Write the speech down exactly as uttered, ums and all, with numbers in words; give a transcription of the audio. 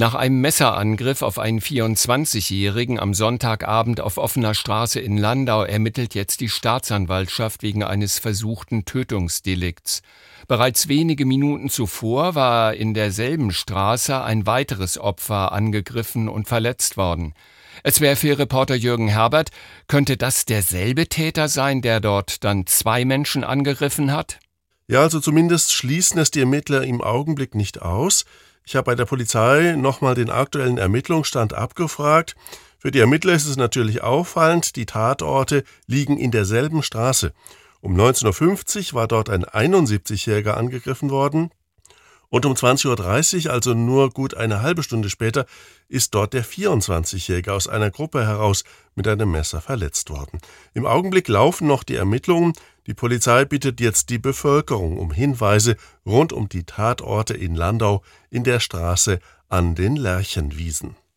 Nach einem Messerangriff auf einen vierundzwanzigjährigen am Sonntagabend auf offener Straße in Landau ermittelt jetzt die Staatsanwaltschaft wegen eines versuchten Tötungsdelikts. Bereits wenige Minuten zuvor war in derselben Straße ein weiteres Opfer angegriffen und verletzt worden. S W R vier-Reporter Jürgen Herbert, könnte das derselbe Täter sein, der dort dann zwei Menschen angegriffen hat? Ja, also zumindest schließen es die Ermittler im Augenblick nicht aus. Ich habe bei der Polizei nochmal den aktuellen Ermittlungsstand abgefragt. Für die Ermittler ist es natürlich auffallend, die Tatorte liegen in derselben Straße. Um neunzehn Uhr fünfzig war dort ein einundsiebzigjähriger angegriffen worden und um zwanzig Uhr dreißig, also nur gut eine halbe Stunde später, ist dort der vierundzwanzigjährige aus einer Gruppe heraus mit einem Messer verletzt worden. Im Augenblick laufen noch die Ermittlungen. Die Polizei bittet jetzt die Bevölkerung um Hinweise rund um die Tatorte in Landau in der Straße an den Lerchenwiesen.